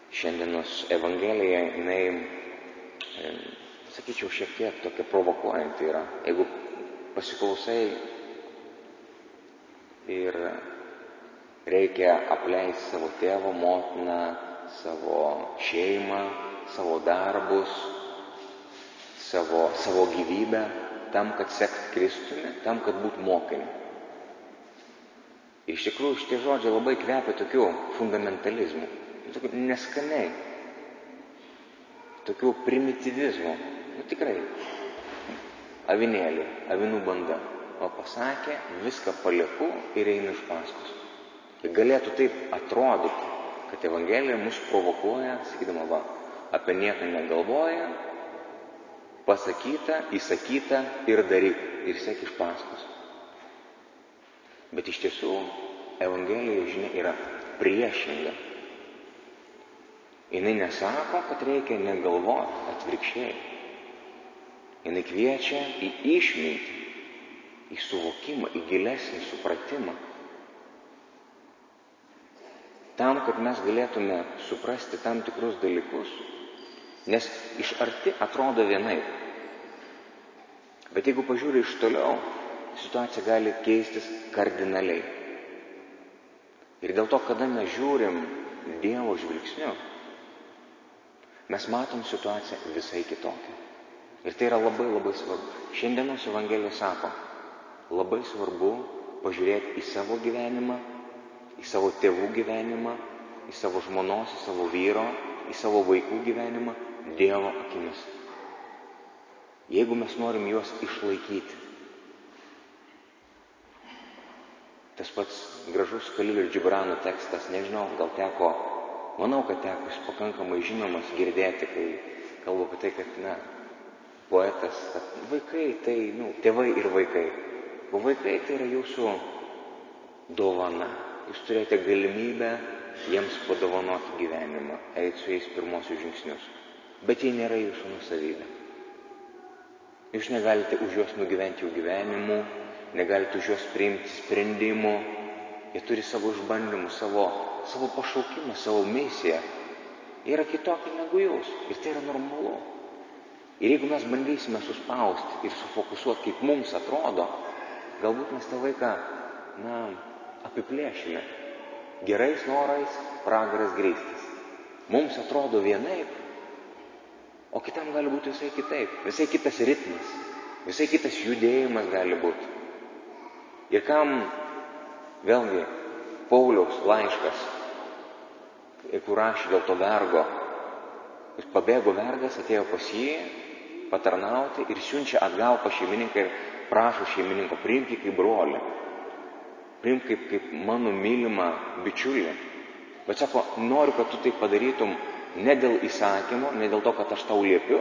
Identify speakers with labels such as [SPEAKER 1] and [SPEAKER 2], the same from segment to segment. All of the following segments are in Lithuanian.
[SPEAKER 1] Šiandienos Evangelija, jinai, sakyčiau, šiek tiek tokia provokuojanti yra. Jeigu pasiklausai ir reikia apleisti savo tėvą, motiną, savo šeimą, savo darbus, savo gyvybę, tam, kad sekti Kristumi, tam, kad būtų mokiniu. Ir iš tikrųjų šitie žodžiai labai kvepia tokiu fundamentalizmu, tokiu neskaniai, tokiu primityvizmu. Tikrai, avinėlį, avinų banda. O pasakė, viską palieku ir einu iš paskos. Ir galėtų taip atrodyti, kad Evangelija mus provokuoja, sakydama, apie nieką negalvoja, pasakyta, įsakyta ir daryk, ir sek iš paskos. Bet iš tiesų, Evangelijos žinia yra priešinga. Jinai nesako, kad reikia negalvoti, atvirkščiai. Jinai kviečia į išmintį, į suvokimą, į gilesnį supratimą. Tam, kad mes galėtume suprasti tam tikrus dalykus, nes iš arti atrodo vienaip. Bet jeigu pažiūrė iš toliau, situacija gali keistis kardinaliai. Ir dėl to, kada mes žiūrim Dievo žvilgsniu, mes matom situaciją visai kitokią. Ir tai yra labai labai svarbu. Šiandienos Evangelija sako, labai svarbu pažiūrėti į savo gyvenimą, į savo tėvų gyvenimą, į savo žmonos, į savo vyro, į savo vaikų gyvenimą Dievo akimis. Jeigu mes norim juos išlaikyti. Tas pats gražus Kalil ir Džibrano tekstas, nežinau, gal teko, manau, kad teko jis pakankamai žinomas girdėti, kai kalba apie tai, kad, poetas, kad vaikai tai, tėvai ir vaikai. O vaikai tai yra jūsų dovana. Jūs turėjote galimybę jiems padovanoti gyvenimą, eiti su jais pirmosius žingsnius. Bet jie nėra jūsų nusavybė. Jūs negalite už juos nugyventi jų gyvenimų, negalite už juos priimti sprendimų. Jie turi savo išbandymų, savo pašaukimą, savo misiją. Jie yra kitokie negu jūs. Ir tai yra normalu. Ir jeigu mes bandysime suspausti ir sufokusuoti, kaip mums atrodo, galbūt mes tą vaiką, apiplėšime. Gerais norais pragaras grįstas. Mums atrodo vienaip, o kitam gali būti visai kitaip. Visai kitas ritmas, visai kitas judėjimas gali būti. Ir kam, vėlgi, Pauliaus laiškas, kur rašė dėl to vergo, ir pabėgo vergas, atėjo pas jį patarnauti ir siunčia atgal pas šeimininką ir prašo šeimininko, priimk jį kaip brolį, priimk kaip mano mylimą bičiulį. Bet sako, noriu, kad tu tai padarytum ne dėl įsakymo, ne dėl to, kad aš tau liepiu,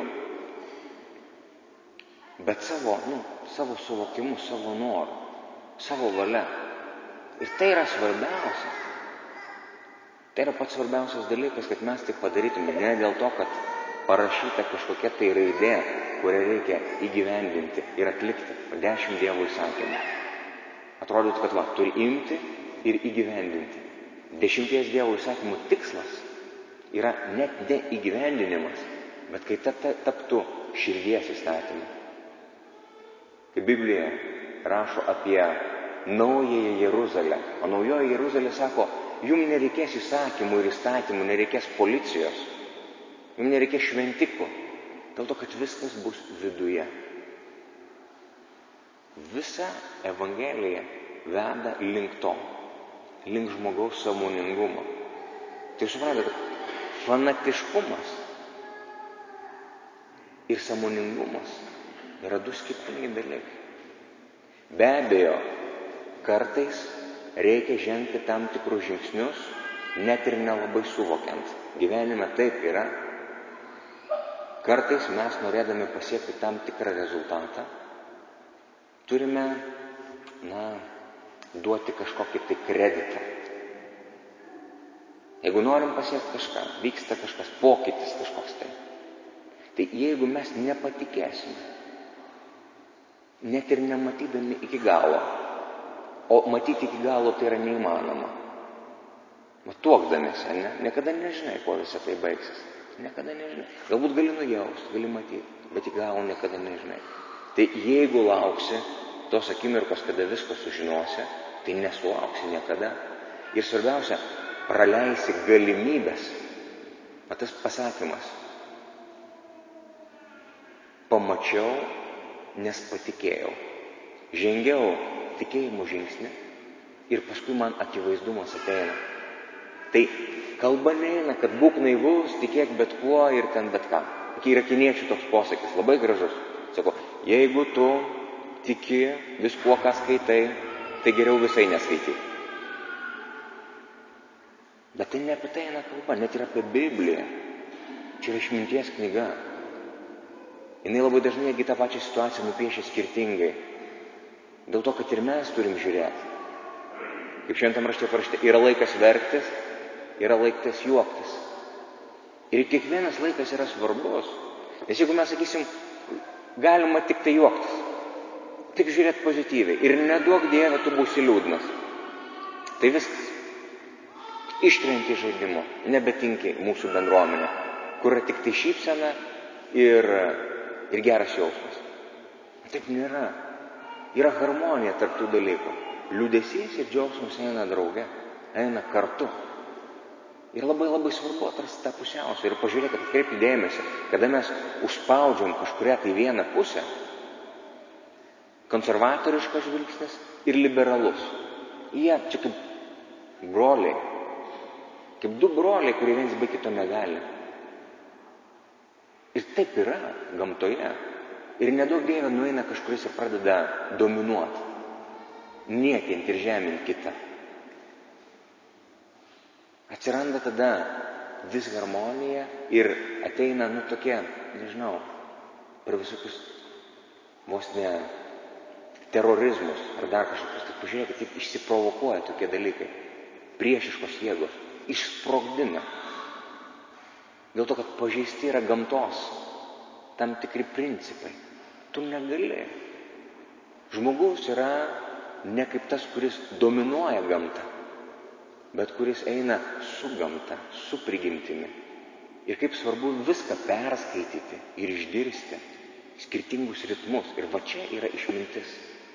[SPEAKER 1] bet savo suvokimu, savo noru, savo valia. Ir tai yra svarbiausia. Tai yra pats svarbiausias dalykas, kad mes tai padarytume ne dėl to, kad parašyta kažkokia tai raidė, kurią reikia įgyvendinti ir atlikti 10 Dievo įsakymų. Atrodytų, kad turi imti ir įgyvendinti. 10 Dievo įsakymų tikslas yra net ne įgyvendinimas, bet kai taptų širdies įstatymu. Kai Biblija rašo apie naująją Jeruzalę, o naujoji Jeruzalė sako, jums nereikės įsakymų ir įstatymų, nereikės policijos, jums nereikės šventikų, dėl to, kad viskas bus viduje. Visa Evangelija veda link to, link žmogaus sąmoningumo. Tai suprantate, kad fanatiškumas ir sąmoningumas yra du skirtingi dalykai. Be abejo, kartais reikia žengti tam tikrus žingsnius, net ir nelabai suvokiant. Gyvenime taip yra. Kartais mes, norėdami pasiekti tam tikrą rezultatą, turime, duoti kažkokį tai kreditą. Jeigu norim pasiekti kažką, vyksta kažkas, pokytis kažkoks tai. Tai jeigu mes nepatikėsime, net ir nematydami iki galo, o matyti iki galo tai yra neįmanoma, tuokdamėsi, ne? Niekada nežinai, kuo visą tai baigsis. Niekada nežinai. Galbūt gali nujausti, gali matyti, bet į galą niekada nežinai. Tai jeigu lauksi tos akimirkos, kada visko sužinosi, tai nesulauksi niekada. Ir svarbiausia, praleisi galimybės. Tas pasakymas. Pamačiau, nes patikėjau. Žengiau tikėjimo žingsnį ir paskui man akivaizdumas ateina. Tai kalba neina, kad būk naivus, tikėk bet kuo ir ten bet ką. Yra kiniečių toks posakis, labai gražus. Sako, jeigu tu tiki viskuo, ką skaitai, tai geriau visai neskaityk. Bet tai ne apie tai eina kalba, net ir apie Bibliją. Čia yra išminties knyga. Jinai labai dažnai tą pačią situaciją nupiešia skirtingai. Dėl to, kad ir mes turim žiūrėti. Kaip šventam rašte parašyta, yra laikas verktis, yra laikas juoktis. Ir kiekvienas laikas yra svarbus. Nes jeigu mes sakysim, galima tik tai juoktis, tik žiūrėti pozityviai ir neduok Dieve, tu būsi liūdnas. Tai viskas. Iškrenti iš žaidimo, nebetinki mūsų bendruomenė, kur yra tik tai šypsena ir geras jausmas. Taip nėra. Yra harmonija tarp tų dalykų. Liūdesys ir džiaugsmas eina drauge, eina kartu. Ir labai labai svarbu atrasti tą pusiausvyrą ir pažiūrėkit, atkreipkite dėmesį, kada mes užspaudžiam kažkurią tai vieną pusę, konservatoriškas žvilgsnis ir liberalus. Jie čia kaip broliai, kaip du broliai, kurie vienas be kito negali. Ir taip yra gamtoje. Ir nedaug Dieve nueina kažkuris ir pradeda dominuoti, niekinti ir žeminti kitą. Atsiranda tada disharmonija ir ateina, tokie, nežinau, per visokius vos ne terorizmus ar dar kažkokius. Tai pažiūrėkit, kaip išsiprovokuoja tokie dalykai. Priešiškos jėgos išsprogdina. Dėl to, kad pažeisti yra gamtos tam tikri principai. Tu negali. Žmogus yra ne kaip tas, kuris dominuoja gamtą, bet kuris eina su gamta, su prigimtimi. Ir kaip svarbu viską perskaityti ir išgirsti skirtingus ritmus. Ir va čia yra išmintis.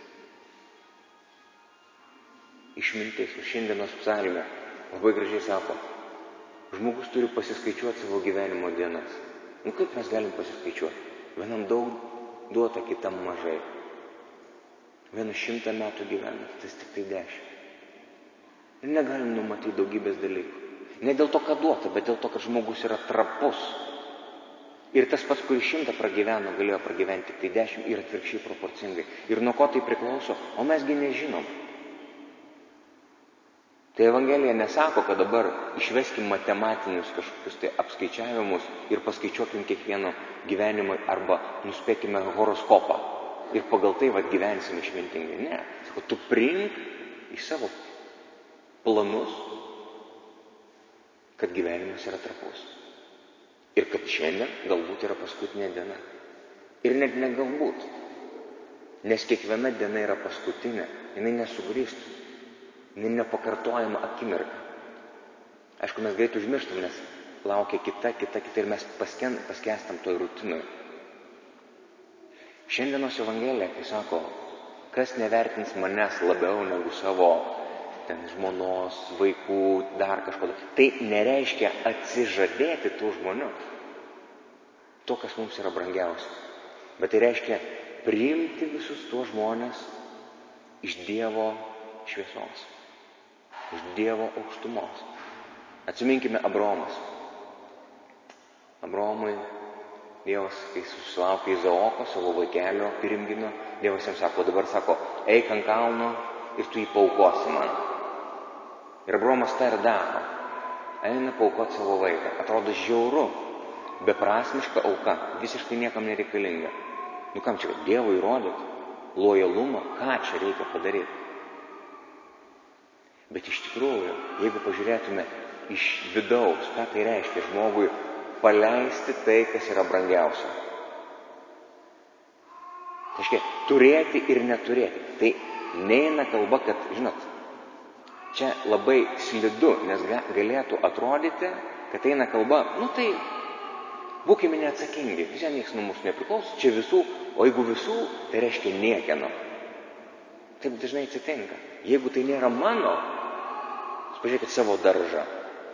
[SPEAKER 1] Išmintis. Šiandienos psalmė labai gražiai sako, žmogus turi pasiskaičiuoti savo gyvenimo dienas. Kaip mes galim pasiskaičiuoti? Vienam daug duota, kitam mažai. Vienas 100 metų gyvena, tas tik tai 10. Ir negalim numatyti daugybės dalykų. Ne dėl to, kad duota, bet dėl to, kad žmogus yra trapus. Ir tas pats, kuris 100 pragyveno, galėjo pragyventi tik tai 10 ir atvirkščiai proporcingai. Ir nuo ko tai priklauso, o mesgi nežinom. Tai Evangelija nesako, kad dabar išveskim matematinius kažkokius tai apskaičiavimus ir paskaičiuokim kiekvieno gyvenimą arba nuspėkime horoskopą ir pagal tai gyvensim išmintingai. Ne. Sako, tu priimk į savo planus, kad gyvenimas yra trapus. Ir kad šiandien galbūt yra paskutinė diena. Ir net negalbūt. Nes kiekviena diena yra paskutinė. Jinai nesugrįžtų. Nepakartojama akimirka. Aišku, mes greit užmirštam, nes laukia kita ir mes paskestam toj rutinoj. Šiandienos Evangelija, kai sako, kas nevertins manęs labiau negu savo žmonos, vaikų, dar kažko. Tai nereiškia atsižadėti tų žmonių. To, kas mums yra brangiausia. Bet tai reiškia priimti visus tuos žmonės iš Dievo šviesos. Iš Dievo aukštumos. Atsiminkime Abraomas. Abraomui Dievas, kai susilaukė Izaoko, savo vaikelio pirmgimio, Dievas jam sako, dabar sako, eik ant kalno ir tu jį paaukosi man. Ir Abraomas tą ir daro. Eina paaukoti savo vaiką. Atrodo žiauru, beprasmiška auka, visiškai niekam nereikalinga. Kam čia, Dievui įrodyti? Lojalumą, ką čia reikia padaryti? Bet iš tikrųjų, jeigu pažiūrėtume iš vidaus, ką tai reiškia žmogui paleisti tai, kas yra brangiausia. Tai reiškia turėti ir neturėti. Tai neina kalba, kad, čia labai slidu, nes galėtų atrodyti, kad eina kalba, tai būkime neatsakingi, čia nieks nuo mūsų nepriklauso, čia visų, o jeigu visų, tai reiškia niekieno. Taip dažnai atsitinka. Jeigu tai nėra mano, pažiūrėkit savo daržą,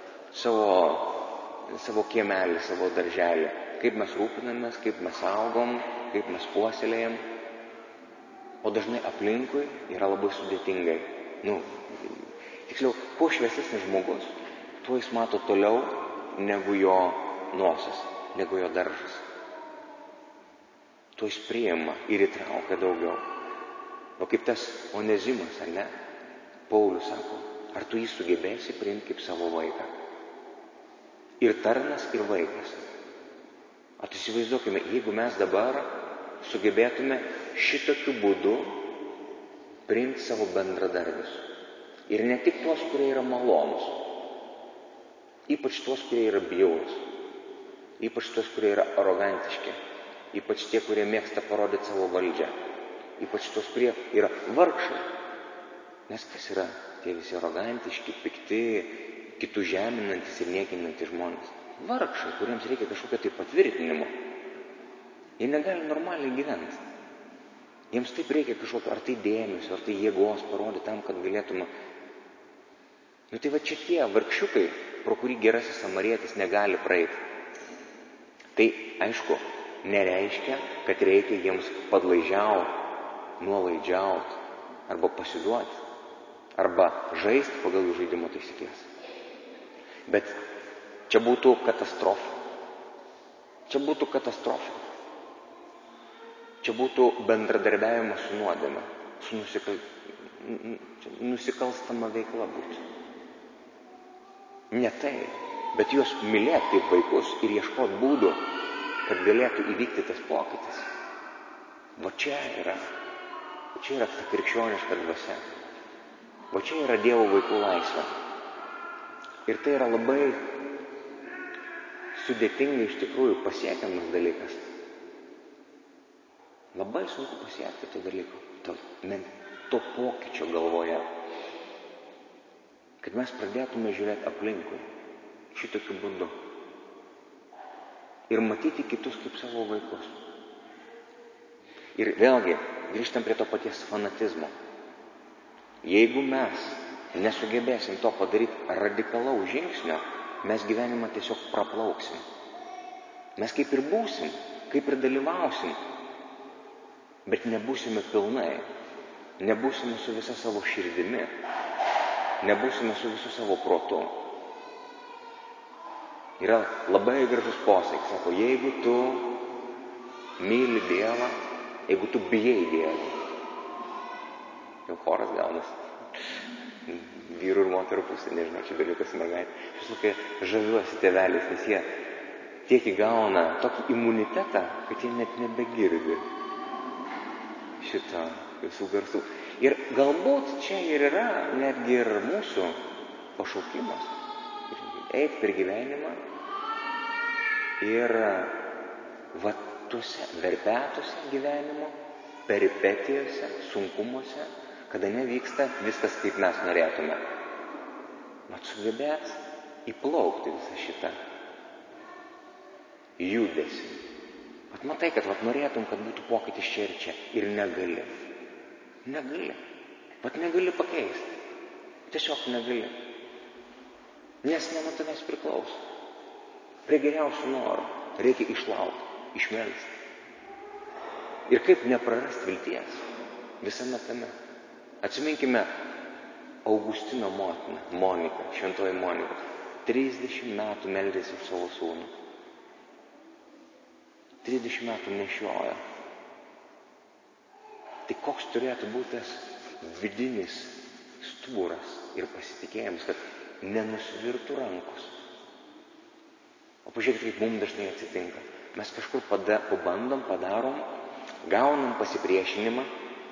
[SPEAKER 1] savo kiemelį, savo darželį, kaip mes rūpinamės, kaip mes augom, kaip mes puoselėjam, o dažnai aplinkui yra labai sudėtingai. Tiksliau, kuo šviesesnis žmogus, tuo jis mato toliau negu jo nosis, negu jo daržas. Tuo jis priima ir įtraukia daugiau. O kaip tas Onezimas, ar ne? Paulius sako, ar tu jį sugebėsi priimti kaip savo vaiką? Ir tarnas, ir vaikas. Įsivaizduokime, jeigu mes dabar sugebėtume šitokiu būdu priimti savo bendradarbius. Ir ne tik tuos, kurie yra malonus, ypač tuos, kurie yra bjaurūs, ypač tuos, kurie yra arogantiški, ypač tie, kurie mėgsta parodyti savo valdžią, ypač tuos, kurie yra vargšai. Nes kas yra tie visi arogantiški, pikti, kitų žeminantis ir niekinantis žmonės? Vargšai, kuriems reikia kažkokio tai patvirtinimo. Jie negali normaliai gyventi. Jiems taip reikia kažkokio ar tai dėmesio, ar tai jėgos parodyti tam, kad galėtume. Tai va čia tie vargšiukai, pro kurį gerasis samarietis negali praeiti. Tai aišku, nereiškia, kad reikia jiems padlaižiauti, nuolaidžiauti, arba pasiduoti, arba žaisti pagal jų žaidimo taisyklės. Bet čia būtų katastrofa. Čia būtų katastrofa. Čia būtų bendradarbiavimas su nuodėme, su nusikalstama veikla būtų. Ne tai, bet juos mylėti kaip vaikus ir ieškoti būdų, kad galėtų įvykti tas pokytis. Va čia yra ta krikščioniška dvasia. Va čia yra Dievo vaikų laisvė. Ir tai yra labai sudėtingai iš tikrųjų pasiekiamas dalykas. Labai sunku pasiekti to dalyko, to pokyčio galvoje. Kad mes pradėtume žiūrėti aplinkui šitokiu būdu. Ir matyti kitus kaip savo vaikus. Ir vėlgi, grįžtam prie to paties fanatizmo. Jeigu mes nesugebėsim to padaryti radikalaus žingsnio, mes gyvenimą tiesiog praplauksim. Mes kaip ir būsim, kaip ir dalyvausim, bet nebūsime pilnai. Nebūsime su visa savo širdimi. Nebūsime su visu savo protu. Yra labai gražus posakis, sako, jeigu tu myli Dievą, jeigu tu bijai Dievo. Jau choras gaunas. Vyrų ir moterų pusė, nežinau, čia dalykas mergaitė. Aš tokia žaviuosi tėveliais, nes jie tiek įgauna tokį imunitetą, kad jie net nebegirdi šito visų garsų. Ir galbūt čia ir yra netgi ir mūsų pašaukimas. Eiti per gyvenimą ir va tuose verpetuose gyvenimo, peripetijose, sunkumuose, kada nevyksta viskas, kaip mes norėtume. Mat sugebėt įplaukti visą šitą judesį. Vat matai, kad norėtum, kad būtų pokytis čia ir čia. Ir negali. Negali. Vat negali pakeisti. Tiesiog negali. Nes ne nuo tavęs priklauso. Prie geriausių norų reikia išlaukti, išmelsti. Ir kaip neprarasti vilties visame tame. Atsiminkime Augustino motiną, Moniką, šventoji Monika. 30 metų meldėsi už savo sūnų. 30 metų nešiojo. Tai koks turėtų būti tas vidinis stuburas ir pasitikėjimas, kad nenusvirtų rankos. O pažiūrėkite, kaip mums dažnai atsitinka. Mes kažkur pabandom, padarom, gaunam pasipriešinimą.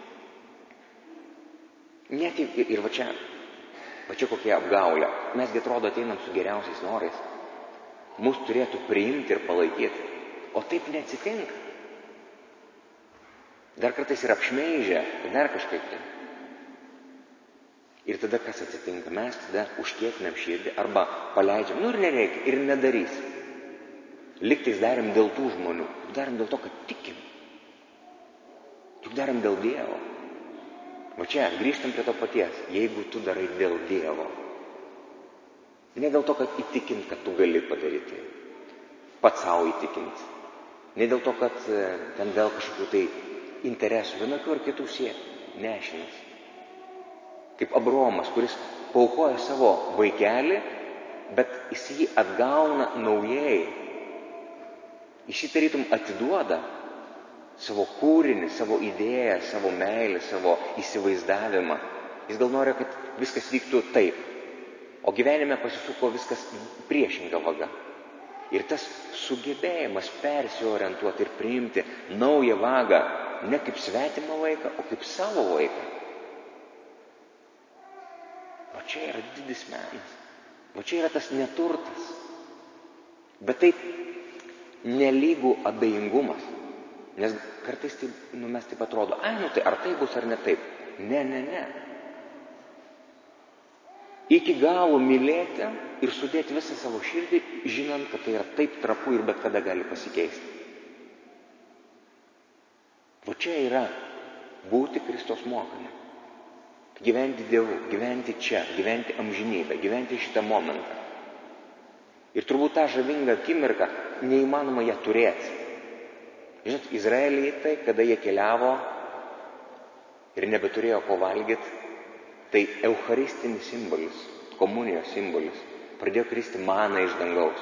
[SPEAKER 1] Net ir va čia kokie apgaulė. Mesgi atrodo ateinam su geriausiais norais. Mus turėtų priimti ir palaikyti. O taip neatsitinka. Dar kartais ir apšmeižia, dar kažkaip tai. Ir tada kas atsitinka? Mes tada užkietinam širdį arba paleidžiam, ir nereikia, ir nedarys. Liktais darėm dėl tų žmonių, darėm dėl to, kad tikim. Juk darėm dėl Dievo. Va čia, grįžtam prie to paties. Jeigu tu darai dėl Dievo, ne dėl to, kad įtikint, kad tu gali padaryti, pats savo įtikint, ne dėl to, kad ten vėl kažkokių tai interesų, vienokių ar kitų siekį, nešinas. Kaip Abraomas, kuris paaukoja savo vaikelį, bet jis jį atgauna naujai. Jis jį tarytum atiduoda savo kūrinį, savo idėją, savo meilę, savo įsivaizdavimą. Jis gal nori, kad viskas vyktų taip, o gyvenime pasisuko viskas priešinga vaga. Ir tas sugebėjimas persiorientuoti ir priimti naują vagą, ne kaip svetimą vaiką, o kaip savo vaiką. O čia yra didis menas. O čia yra tas neturtas. Bet taip nelygų abejingumas. Nes kartais tai, mes taip atrodo, tai ar tai bus ar ne taip. Ne. Iki galo mylėti ir sudėti visą savo širdį, žinant, kad tai yra taip trapu ir bet kada gali pasikeisti. O čia yra būti Kristaus mokami. Gyventi Dievu, gyventi čia, gyventi amžinybę, gyventi šitą momentą. Ir turbūt tą žavingą akimirką neįmanoma ją turėti. Žinot, Izraelitai, kada jie keliavo ir nebeturėjo ko valgyti, tai eucharistinis simbolis, komunijos simbolis, pradėjo kristi maną iš dangaus.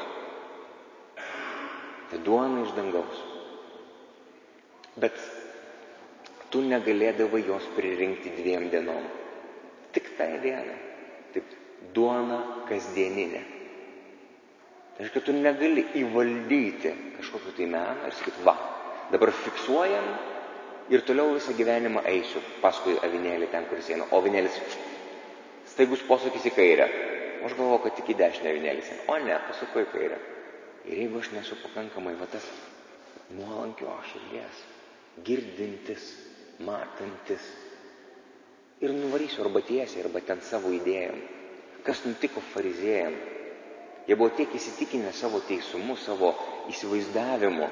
[SPEAKER 1] Tai duona iš dangaus. Bet tu negalėdavai jos pririnkti 2 dienom. Tik tai dieną. Taip, duona kasdieninė. Tai reiškia, tu negali įvaldyti kažkokiu tai meną ir sakyti, dabar fiksuojam ir toliau visą gyvenimą eisiu paskui avinėlį ten, kuris eina. O avinėlis staigus posūkis į kairę. O aš galvoju, kad tik į dešinę avinėlis eina. O ne, pasuko į kairę. Ir jeigu aš nesu pakankamai tas nuolankio širdies, girdintis, matantis, ir nuvarysiu arba tiesiai, arba ten savo idėjom. Kas nutiko fariziejam? Jie buvo tiek įsitikinę savo teisumu, savo įsivaizdavimu.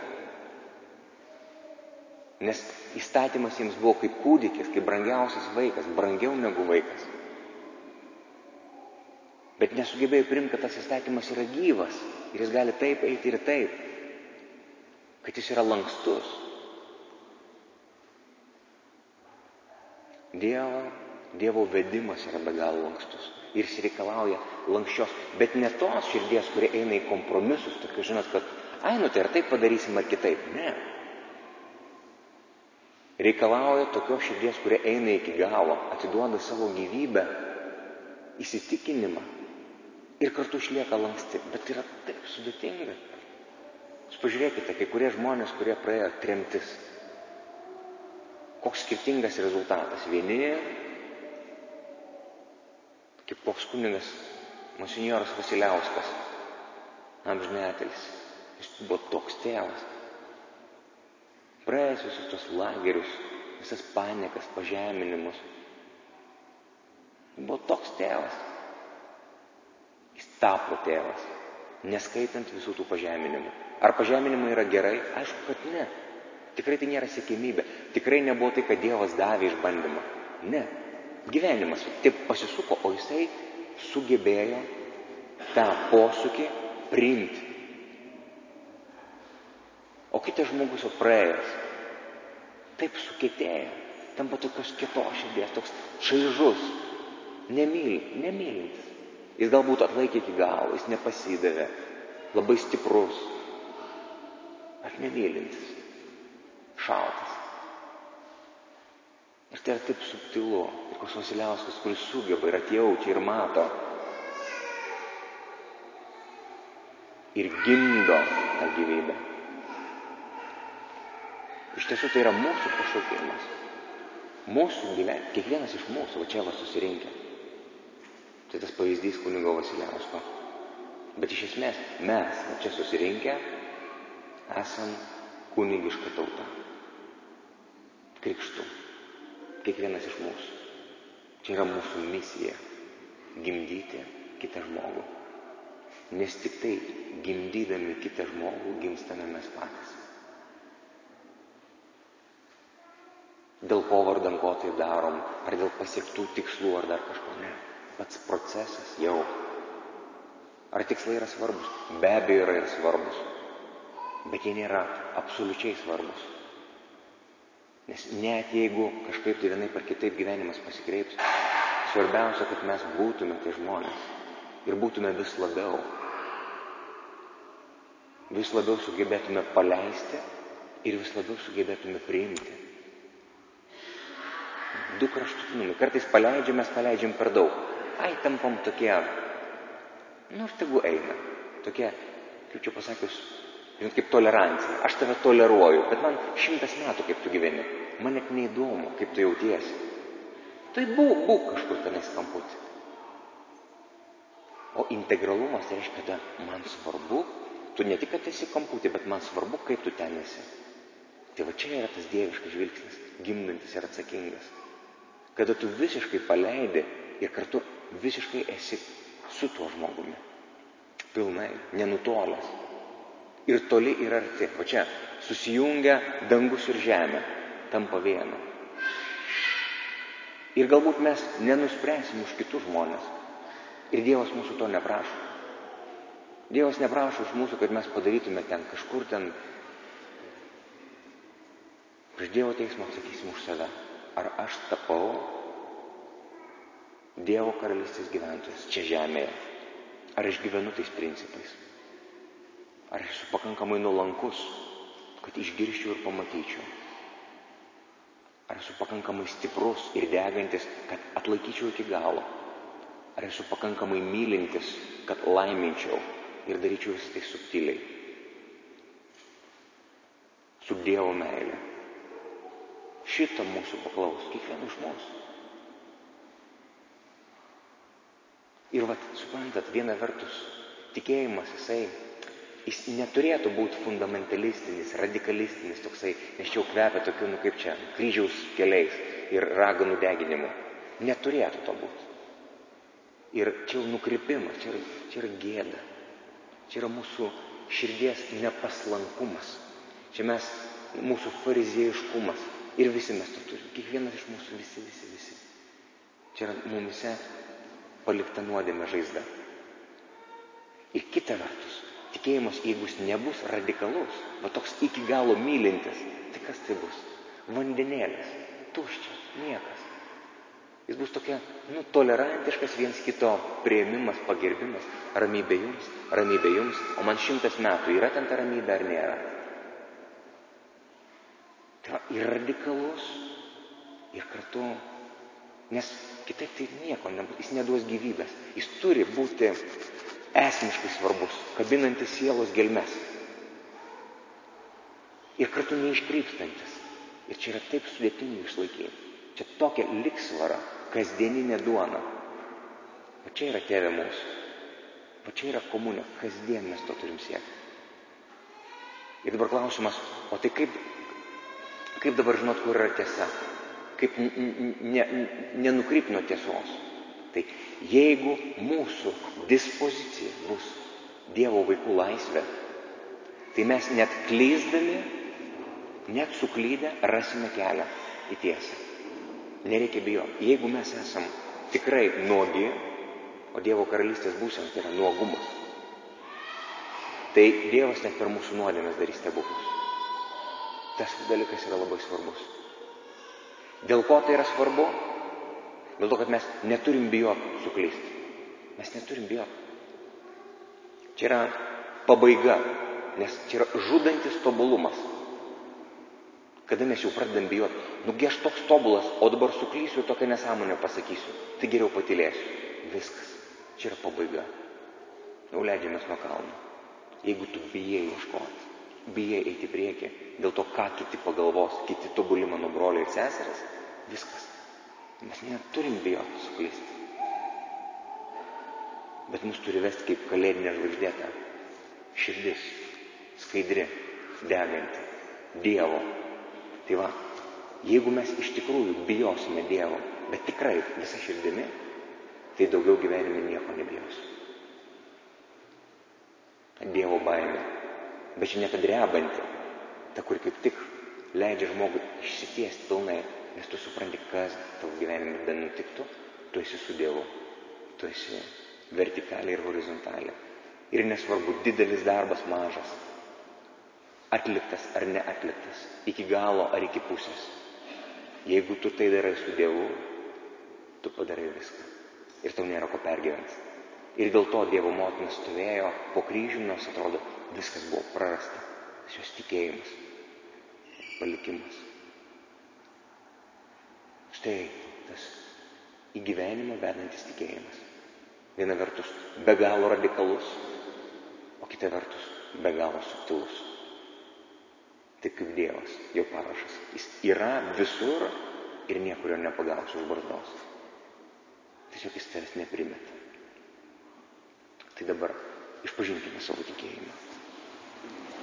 [SPEAKER 1] Nes įstatymas jiems buvo kaip kūdikis, kaip brangiausias vaikas, brangiau negu vaikas. Bet nesugebėjo priimti, kad tas įstatymas yra gyvas ir jis gali taip eiti ir taip. Kad jis yra lankstus. Dievo vedimas yra be galo lankstus. Ir jis reikalauja lankščios, bet ne tos širdies, kurie eina į kompromisus, tokius, žinot, kad, tai ar taip padarysim ar kitaip. Ne. Reikalauja tokios širdies, kurie eina iki galo, atiduoda savo gyvybę, įsitikinimą ir kartu išlieka lanksti. Bet yra taip sudėtinga. Jūs pažiūrėkite, kai kurie žmonės, kurie praėjo tremtis, koks skirtingas rezultatas. Vieni, kaip koks kunigas monsinjoras Vasiliauskas, amžinatelis, jis buvo toks tėvas. Praėjęs visus tos lagerius, visas panikas, pažeminimus. Jis buvo toks tėvas. Jis tapo tėvas, neskaitant visų tų pažeminimų. Ar pažeminimai yra gerai? Aišku, kad ne. Tikrai tai nėra siekiamybė. Tikrai nebuvo tai, kad Dievas davė išbandymą. Ne. Gyvenimas taip pasisuko, o jisai sugebėjo tą posūkį priimti. O kitas žmogus praėjęs, taip sukietėjo, tampa tokios kietos širdies, toks čaižus, nemylintis. Jis galbūt atlaikė iki galo, jis nepasidavė, labai stiprus, bet nemylintis, šaltas. Ir tai yra taip subtilu, ir koks Vasiliauskas, kuris sugeba ir atjaučia ir mato, ir gimdo tą gyvybę. Iš tiesų tai yra mūsų pašaukimas. Mūsų gyvenimas, kiekvienas iš mūsų, va čia susirinkę. Tai tas pavyzdys kunigo Vasiliausko. Bet iš esmės mes, va čia susirinkę, esam kunigiška tauta. Krikštu. Kiekvienas iš mūsų. Čia yra mūsų misija – gimdyti kitą žmogų. Nes tik tai gimdydami kitą žmogų gimstame mes patys. Dėl ko vardan ko tai darom, ar dėl pasiektų tikslų, ar dar kažko, ne. Pats procesas jau. Ar tikslai yra svarbus? Be abejo yra ir svarbus. Bet jie nėra absoliučiai svarbus. Nes net jeigu kažkaip tai vienaip ar kitaip gyvenimas pasikreips, svarbiausia, kad mes būtume tie žmonės ir būtume vis labiau sugebėtume paleisti ir vis labiau sugebėtume priimti. Du kraštutinumai. Kartais paleidžiam per daug. Tampam tokie, tegu eina. Tokie, kaip čia pasakius, kaip tolerancija. Aš tave toleruoju, bet man 100 metų, kaip tu gyveni. Man net neįdomu, kaip tu jautiesi. Tai būk kažkur tenais kamputį. O integralumas tai reiškia, kad man svarbu, tu ne tik, kad esi kamputį, bet man svarbu, kaip tu ten esi. Tai va čia yra tas dieviškas žvilgsnis, gimdantis ir atsakingas. Kada tu visiškai paleidi ir kartu visiškai esi su tuo žmogumi. Pilnai, nenutolęs. Ir toli ir arti. O čia susijungia dangus ir žemė, tampa vienu. Ir galbūt mes nenuspręsim už kitus žmonės. Ir Dievas mūsų to neprašo. Dievas neprašo iš mūsų, kad mes padarytume ten kažkur ten. Prieš Dievo teismą atsakysim už save. Ar aš tapau Dievo karalystės gyventojas čia žemėje? Ar aš gyvenu tais principais? Ar aš esu pakankamai nuolankus, kad išgirščiau ir pamatyčiau? Ar esu pakankamai stiprus ir degantis, kad atlaikyčiau iki galo? Ar esu pakankamai mylintis, kad laiminčiau ir daryčiau visą tai subtiliai? Su Dievo meile. Šitą mūsų paklaus, kiekvienu iš mūsų. Ir suprantat, viena vertus, tikėjimas jis neturėtų būti fundamentalistinis, radikalistinis toksai, nes čia jau kvepia tokiu, kaip čia, kryžiaus keliais ir raganų deginimu. Neturėtų to būti. Ir čia jau nukrypimas, čia yra gėda. Čia yra mūsų širdies nepaslankumas. Čia mūsų fariziejiškumas. Ir visi mes to turime. Kiekvienas iš mūsų, visi. Čia yra mumise palikta nuodėmė žaizda. Ir kita vertus, tikėjimas, jeigu jis nebus radikalus, toks iki galo mylintis, tai kas tai bus? Vandenėlis, tuščias, niekas. Jis bus tokia, tolerantiškas viens kito priėmimas, pagerbimas, ramybė jums, o man 100 metų yra ten ta ramybė ar nėra? Tai ir radikalus, ir kartu, nes kitaip tai nieko nebus, jis neduos gyvybės. Jis turi būti esmiškai svarbus, kabinantis sielos gelmes. Ir kartu neiškrypstantis. Ir čia yra taip sudėtinga išlaikyti. Čia tokia liksvara, kasdieninė duona. O čia yra Tėve mūsų. O čia yra komunija, kasdien mes to turim siekti. Ir dabar klausimas, o tai kaip dabar žinot, kur yra tiesa? Kaip nenukrypt nuo tiesos? Tai jeigu mūsų dispozicija bus Dievo vaikų laisvė, tai mes net klysdami, net suklydę rasime kelią į tiesą. Nereikia bijoti. Jeigu mes esam tikrai nuogi, o Dievo karalystės būsena tai yra nuogumas, tai Dievas net per mūsų nuodėmes darys stebuklus. Tas dalykas yra labai svarbus. Dėl ko tai yra svarbu? Dėl to, kad mes neturim bijoti suklysti. Mes neturim bijoti. Čia yra pabaiga, nes čia yra žudantis tobulumas. Kada mes jau pradedam bijoti, aš toks tobulas, o dabar suklysiu, tokią nesąmonę pasakysiu, tai geriau patylėsiu. Viskas. Čia yra pabaiga. Jau leidžiamės nuo kalno. Jeigu tu bijai ieškoti, bijai eiti į priekį, dėl to, ką kiti pagalvos, kiti tobuli mano broliai ir seserės, viskas. Mes neturim bijoti suklysti. Bet mus turi vesti kaip kalėdinė žvaigždėta. Širdis, skaidri, deganti, Dievo. Tai jeigu mes iš tikrųjų bijosime Dievo, bet tikrai visa širdimi, tai daugiau gyvenime nieko nebijosiu. Dievo baimė, bet čia nepadrebanti, ta, kur kaip tik leidžia žmogui išsitiesti pilnai, nes tu supranti, kas tavo gyvenime benutiktų, tu esi su Dievu, tu esi vertikaliai ir horizontaliai. Ir nesvarbu, didelis darbas, mažas, atliktas ar neatliktas, iki galo ar iki pusės. Jeigu tu tai darai su Dievu, tu padarai viską. Ir tau nėra ko pergyventi. Ir dėl to Dievo motina stovėjo po kryžiumi, nors atrodo, viskas buvo prarasta. Jos tikėjimas, palikimas. Štai tas į gyvenimą vedantis tikėjimas. Viena vertus be galo radikalus, o kita vertus be galo subtilus. Taip kaip Dievas, jo parašas. Jis yra visur ir niekur jo nepagausi už barzdos. Tiesiog jis tavęs neprimeta. Tai dabar išpažinkime savo tikėjimą.